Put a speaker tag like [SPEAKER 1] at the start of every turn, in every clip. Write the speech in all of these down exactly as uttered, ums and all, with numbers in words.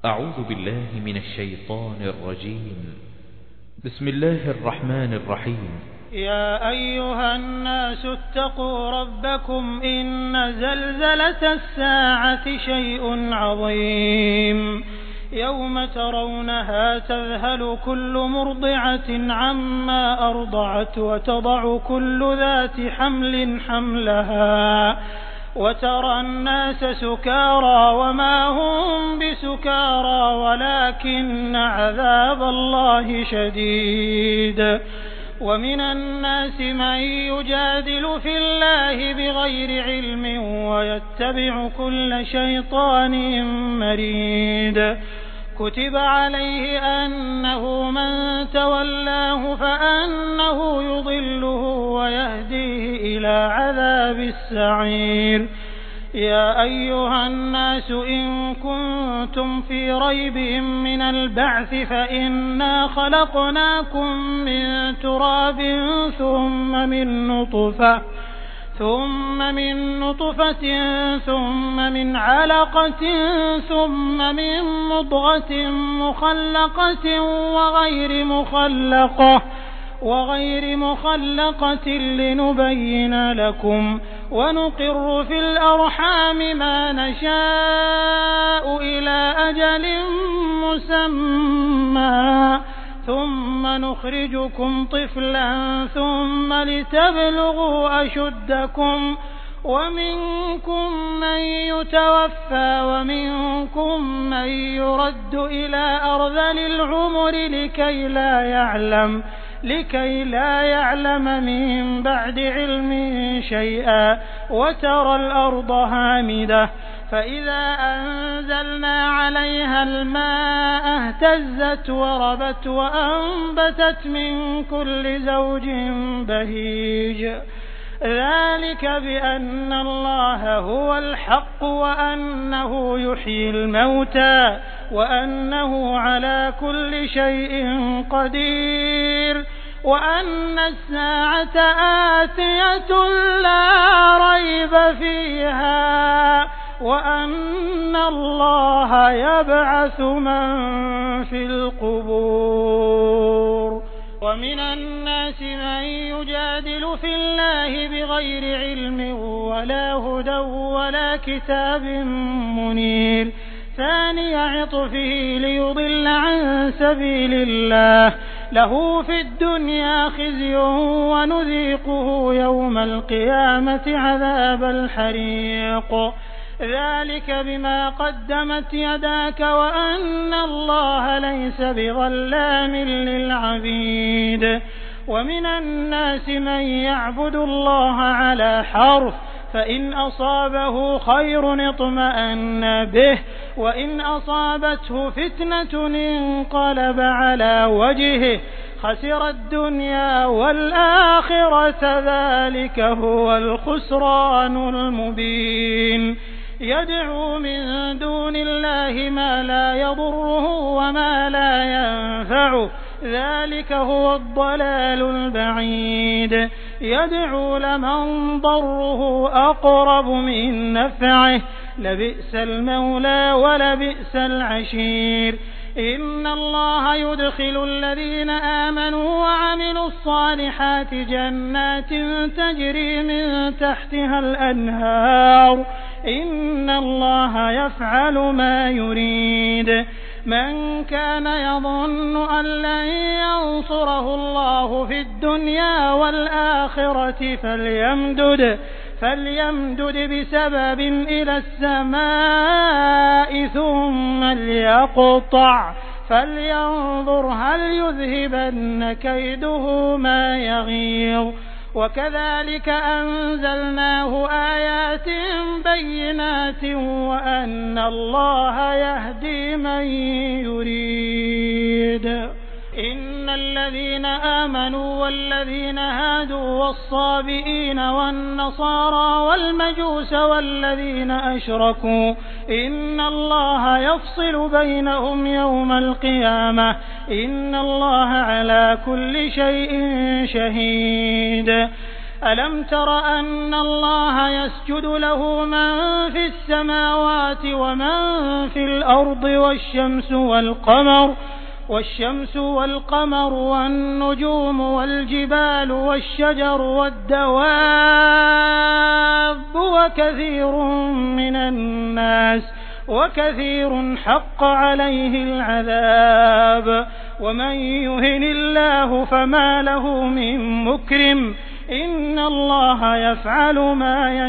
[SPEAKER 1] أعوذ بالله من الشيطان الرجيم. بسم الله الرحمن الرحيم.
[SPEAKER 2] يا أيها الناس اتقوا ربكم إن زلزلة الساعة شيء عظيم يوم ترونها تذهل كل مرضعة عما أرضعت وتضع كل ذات حمل حملها وترى الناس سكارى وما هم بسكارى ولكن عذاب الله شديد. ومن الناس من يجادل في الله بغير علم ويتبع كل شيطان مريد. كتب عليه أنه من تولاه فأنه يضله ويهديه إلى عذاب السعير. يا أيها الناس إن كنتم في ريب من البعث فإنا خلقناكم من تراب ثم من نطفة ثم من نطفة ثم من علقة ثم من مضغة مخلقة وغير مخلقة وغير مخلقة لنبين لكم ونقر في الأرحام ما نشاء إلى أجل مسمى ثم نخرجكم طفلا ثم لتبلغوا أشدكم ومنكم من يتوفى ومنكم من يرد إلى أرذل العمر لكي لا يعلم لكي لا يعلم من بعد علم شيئا وترى الأرض هامدة فإذا أنزلنا عليها الماء اهتزت وربت وأنبتت من كل زوج بهيج. ذلك بأن الله هو الحق وأنه يحيي الموتى وأنه على كل شيء قدير وأن الساعة آتية لا ريب فيها وأن الله يبعث من في القبور. ومن الناس من يجادل في الله بغير علم ولا هدى ولا كتاب منير. ثاني عطفه ليضل عن سبيل الله له في الدنيا خزي ونذيقه يوم القيامة عذاب الحريق. ذلك بما قدمت يداك وأن الله ليس بظلام للعبيد. ومن الناس من يعبد الله على حرف فإن أصابه خير اطمأن به وإن أصابته فتنة انقلب على وجهه خسر الدنيا والآخرة ذلك هو الخسران المبين. يدعو من دون الله ما لا يضره وما لا ينفعه ذلك هو الضلال البعيد. يدعو لمن ضره أقرب من نفعه لبئس المولى ولبئس العشير. إن الله يدخل الذين آمنوا وعملوا الصالحات جنات تجري من تحتها الأنهار إن الله يفعل ما يريد. من كان يظن أن لن ينصره الله في الدنيا والآخرة فليمدد فليمدد بسبب إلى السماء ثم ليقطع فلينظر هل يذهبن كيده ما يغيظ. وكذلك أنزلناه آيات بينات وأن الله يهدي من يريد. إن الذين آمنوا والذين هادوا والصابئين والنصارى والمجوس والذين أشركوا إن الله يفصل بينهم يوم القيامة إن الله على كل شيء شهيد. ألم تر أن الله يسجد له من في السماوات ومن في الأرض والشمس والقمر والشمس والقمر والنجوم والجبال والشجر والدواب وكثير من الناس وكثير حق عليه العذاب ومن يهن الله فما له من مكرم إن الله يفعل ما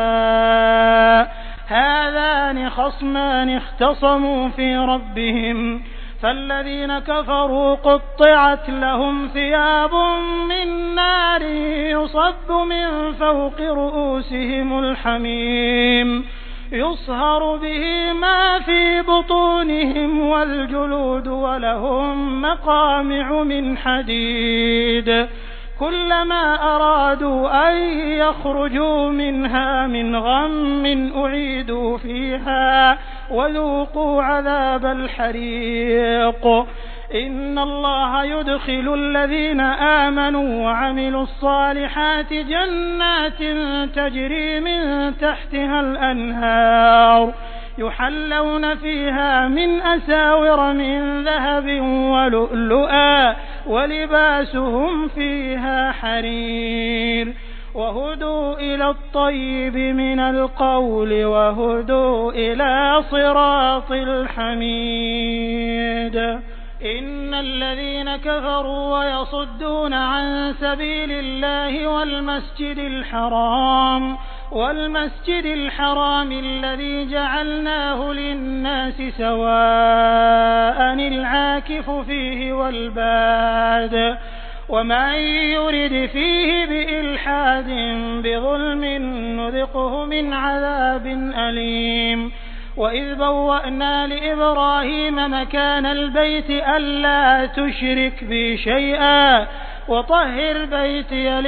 [SPEAKER 2] يشاء هذان خصمان اختصموا في ربهم فالذين كفروا قطعت لهم ثياب من نار يصب من فوق رؤوسهم الحميم يصهر به ما في بطونهم والجلود ولهم مقامع من حديد كلما أرادوا أن يخرجوا منها من غم أعيدوا فيها وذوقوا عذاب الحريق إن الله يدخل الذين آمنوا وعملوا الصالحات جنات تجري من تحتها الأنهار يحلون فيها من أساور من ذهب ولؤلؤا ولباسهم فيها حرير وهدوا إلى الطيب من القول وهدوا إلى صراط الحميد إن الذين كفروا ويصدون عن سبيل الله والمسجد الحرام والمسجد الحرام الذي جعلناه للناس سواء العاكف فيه والباد ومن يرد فيه بإلحاد بظلم نذقه من عذاب أليم وإذ بوأنا لإبراهيم مكان البيت ألا تشرك بي شيئا وطهر بيتي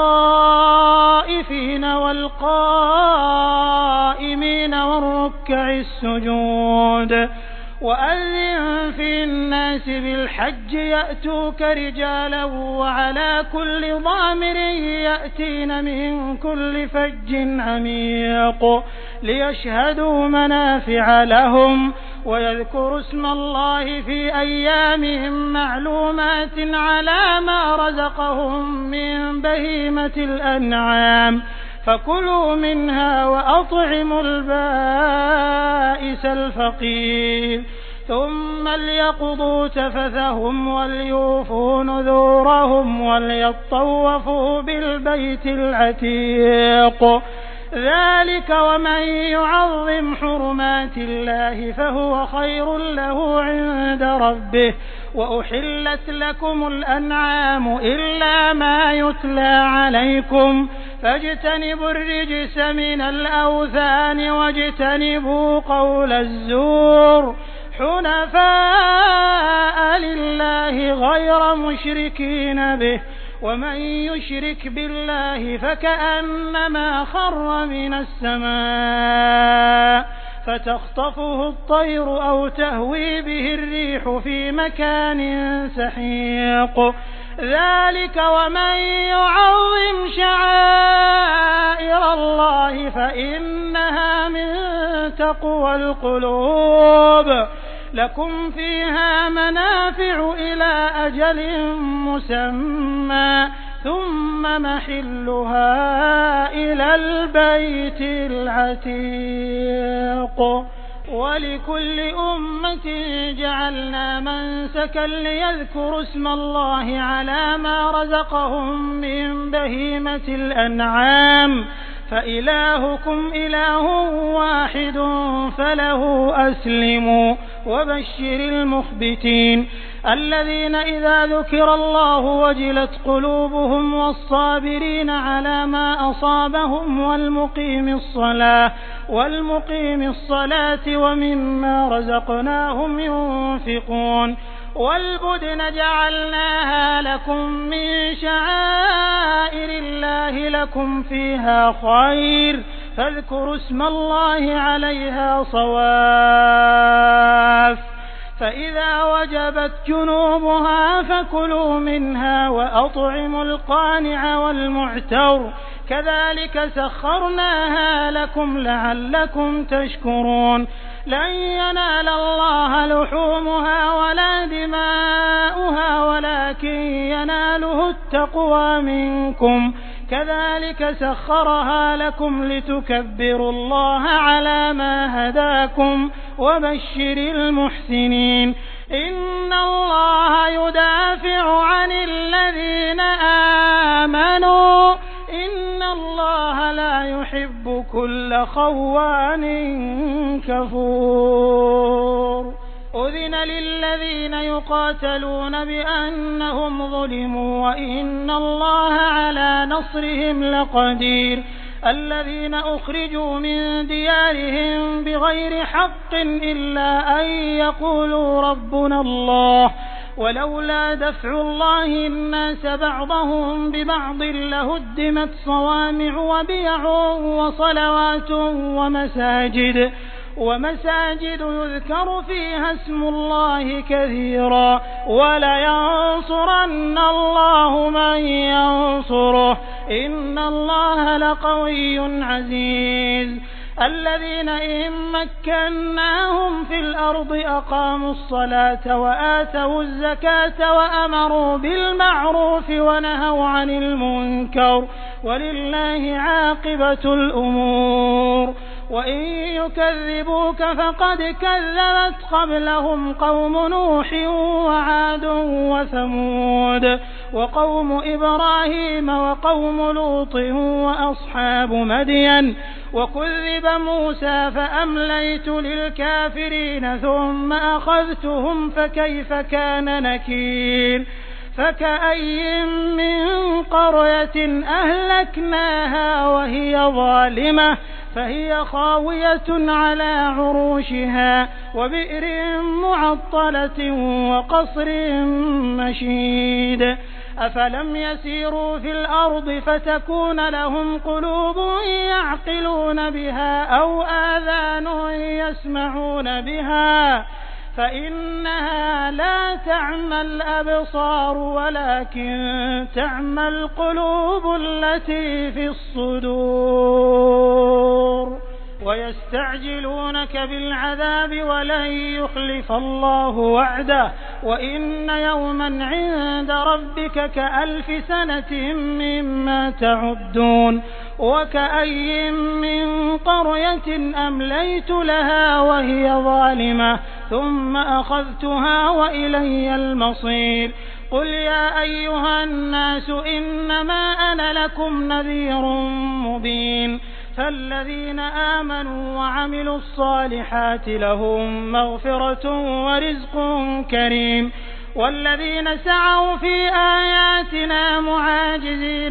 [SPEAKER 2] للطائفين والقائمين والركع السجود وأذن في الناس بالحج يأتوك رجالا وعلى كل ضامر يأتين من كل فج عميق ليشهدوا منافع لهم ويذكروا اسم الله في أيام معلومات على ما رزقهم من بهيمة الأنعام فكلوا منها وأطعموا البائس الفقير ثم ليقضوا تفثهم وليوفوا نذورهم وليطوفوا بالبيت العتيق ذلك ومن يعظم حرمات الله فهو خير له عند ربه وأحلت لكم الأنعام إلا ما يتلى عليكم فاجتنبوا الرجس من الأوثان واجتنبوا قول الزور حنفاء لله غير مشركين به ومن يشرك بالله فكأنما خر من السماء فتخطفه الطير أو تهوي به الريح في مكان سحيق ذلك ومن يعظم شعائر الله فإنها من تقوى القلوب لكم فيها منافع إلى أجل مسمى ثم محلها إلى البيت العتيق ولكل أمة جعلنا منسكا ليذكروا اسم الله على ما رزقهم من بهيمة الأنعام فإلهكم إله واحد فله أسلموا وبشر المخبتين الذين إذا ذكر الله وجلت قلوبهم والصابرين على ما أصابهم والمقيم الصلاة والمقيم الصلاة ومما رزقناهم ينفقون والبدن جعلناها لكم من شعائر الله لكم فيها خير فاذكروا اسم الله عليها صواف فإذا وجبت جنوبها فكلوا منها وأطعموا القانع والمعتر كذلك سخرناها لكم لعلكم تشكرون لن ينال الله لحومها ولا دماؤها ولكن يناله التقوى منكم كذلك سخرها لكم لتكبروا الله على ما هداكم وبشر المحسنين إن الله يدافع عن الذين آمنوا إن الله لا يحب كل خوان كفور أذن للذين يقاتلون بأنهم ظلموا وإن الله على نصرهم لقدير الذين أخرجوا من ديارهم بغير حق إلا أن يقولوا ربنا الله ولولا دفع الله الناس بعضهم ببعض لهدمت صوامع وبيع وصلوات ومساجد ومساجد يذكر فيها اسم الله كثيرا ولينصرن الله من ينصره إن الله لقوي عزيز الذين إن مكناهم في الأرض أقاموا الصلاة وآتوا الزكاة وأمروا بالمعروف ونهوا عن المنكر ولله عاقبة الأمور وإن يكذبوك فقد كذبت قبلهم قوم نوح وعاد وثمود وقوم إبراهيم وقوم لوط وأصحاب مدين وكذب موسى فأمليت للكافرين ثم أخذتهم فكيف كان نكير فكأي من قرية أهلكناها وهي ظالمة فهي خاوية على عروشها وبئر معطلة وقصر مشيد أفلم يسيروا في الأرض فتكون لهم قلوب يعقلون بها أو آذان يسمعون بها فإنها لا تعمى الأبصار ولكن تعمى القلوب التي في الصدور ويستعجلونك بالعذاب ولن يخلف الله وعده وإن يوما عند ربك كألف سنة مما تعدون وكأي من قرية أمليت لها وهي ظالمة ثم أخذتها وإلي المصير قل يا أيها الناس إنما أنا لكم نذير مبين فالذين آمنوا وعملوا الصالحات لهم مغفرة ورزق كريم والذين سعوا في آياتنا معاجزين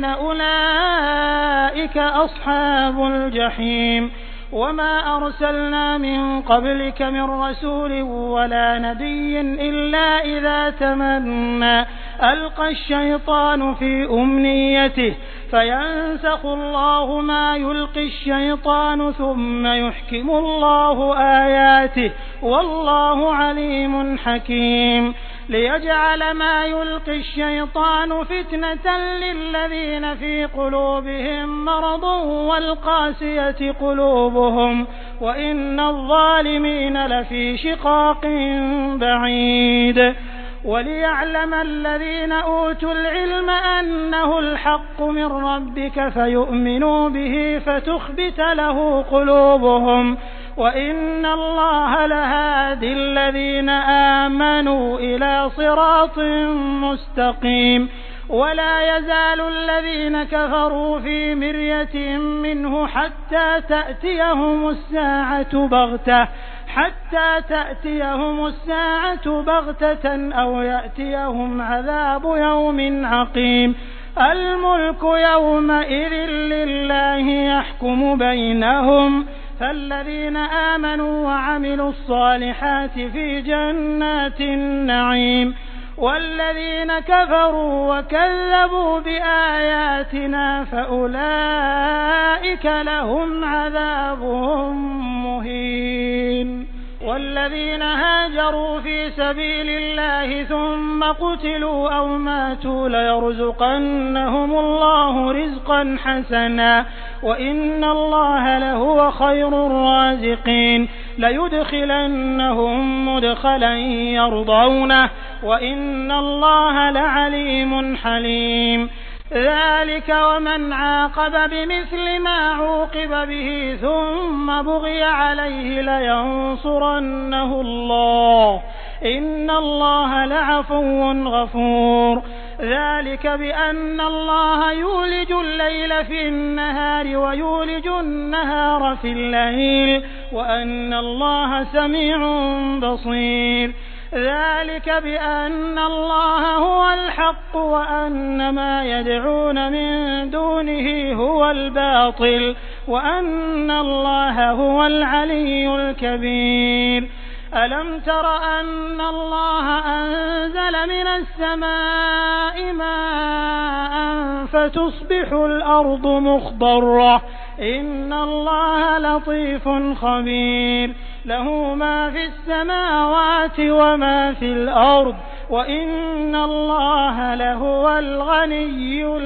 [SPEAKER 2] أولئك أصحاب الجحيم وما أرسلنا من قبلك من رسول ولا نبي إلا إذا تمنى ألقى الشيطان في أمنيته فينسخ الله ما يلقي الشيطان ثم يحكم الله آياته والله عليم حكيم ليجعل ما يلقي الشيطان فتنة للذين في قلوبهم مرض والقاسية قلوبهم وإن الظالمين لفي شقاق بعيد وليعلم الذين أوتوا العلم أنه الحق من ربك فيؤمنوا به فتخبت له قلوبهم وإن الله لهادي الذين آمنوا إلى صراط مستقيم ولا يزال الذين كفروا في مرية منه حتى تأتيهم الساعة بغتة حتى تأتيهم الساعة بغتة أو يأتيهم عذاب يوم عقيم الملك يومئذ لله يحكم بينهم فالذين آمنوا وعملوا الصالحات في جنات النعيم والذين كفروا وكذبوا بآياتنا فأولئك لهم عذاب مهين والذين هاجروا في سبيل الله ثم قتلوا أو ماتوا ليرزقنهم الله رزقا حسنا وإن الله لهو خير الرازقين ليدخلنهم مدخلا يرضونه وإن الله لعليم حليم ذلك ومن عاقب بمثل ما عوقب به ثم بغي عليه لينصرنه الله إن الله لعفو غفور ذلك بأن الله يولج الليل في النهار ويولج النهار في الليل وأن الله سميع بصير ذلك بأن الله هو الحق وأن ما يدعون من دونه هو الباطل وأن الله هو العلي الكبير ألم تر أن الله أنزل من السماء ماء فتصبح الأرض مخضرة إن الله لطيف خبير له ما في السماوات وما في الأرض وإن الله لهو الغني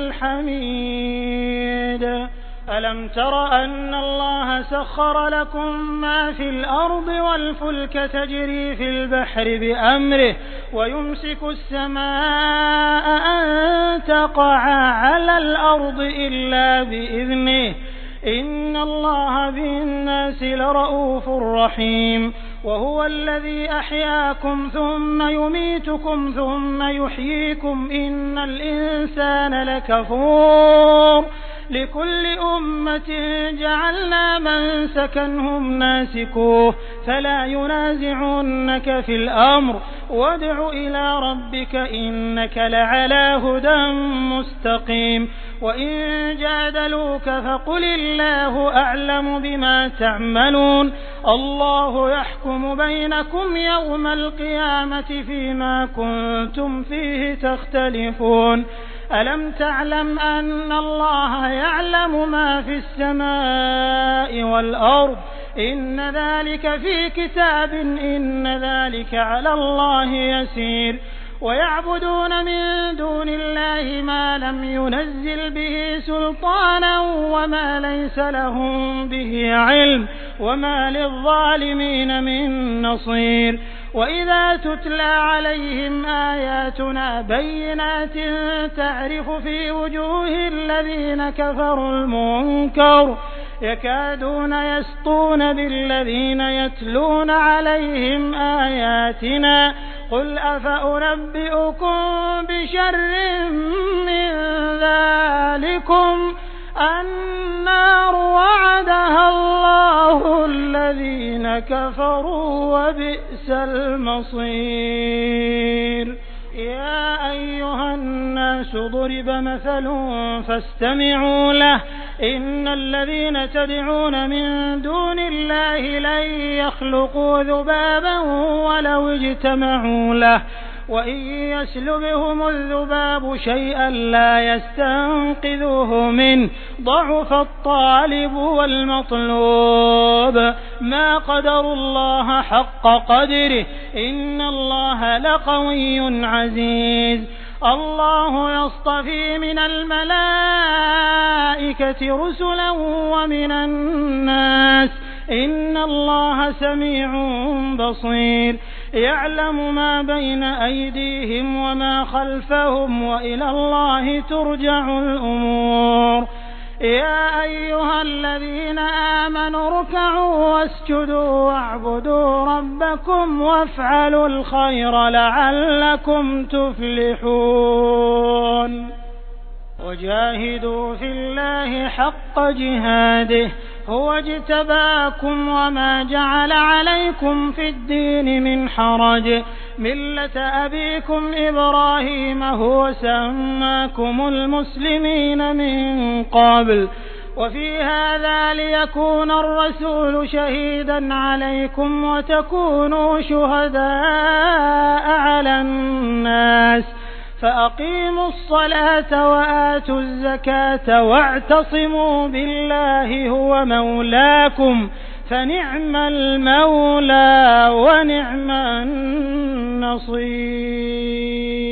[SPEAKER 2] الحميد ألم تر أن الله سخر لكم ما في الأرض والفلك تجري في البحر بأمره ويمسك السماء أن تقع على الأرض إلا بإذنه إن الله بالناس لرؤوف رحيم وهو الذي أحياكم ثم يميتكم ثم يحييكم إن الإنسان لكفور لكل أمة جعلنا من سكنهم ناسكوه فلا ينازعنك في الأمر وادع إلى ربك إنك لعلى هدى مستقيم وإن جادلوك فقل الله أعلم بما تعملون الله يحكم بينكم يوم القيامة فيما كنتم فيه تختلفون ألم تعلم أن الله يعلم ما في السماء والأرض إن ذلك في كتاب إن ذلك على الله يسير ويعبدون من دون الله ما لم ينزل به سلطانا وما ليس لهم به علم وما للظالمين من نصير وإذا تتلى عليهم آياتنا بينات تعرف في وجوه الذين كفروا المنكر يكادون يسطون بالذين يتلون عليهم آياتنا قل أفأنبئكم بشر من ذلكم النار وعدها الله الذين كفروا وبئس المصير يا أيها الناس ضرب مثل فاستمعوا له إن الذين تدعون من دون الله لن يخلقوا ذبابا ولو اجتمعوا له وإن يسلبهم الذباب شيئا لا يستنقذوه منه ضعف الطالب والمطلوب ما قدروا الله حق قدره إن الله لقوي عزيز الله يصطفي من الملائكة رسلا ومن الناس إن الله سميع بصير يعلم ما بين أيديهم وما خلفهم وإلى الله ترجع الأمور يا أيها الذين آمنوا اركعوا واسجدوا واعبدوا ربكم وافعلوا الخير لعلكم تفلحون وجاهدوا في الله حق جهاده هو اجتباكم وما جعل عليكم في الدين من حرج ملة أبيكم إبراهيم هو سماكم المسلمين من قبل وفي هذا ليكون الرسول شهيدا عليكم وتكونوا شهداء على الناس فأقيموا الصلاة وآتوا الزكاة واعتصموا بالله هو مولاكم فنعم المولى ونعم النصير.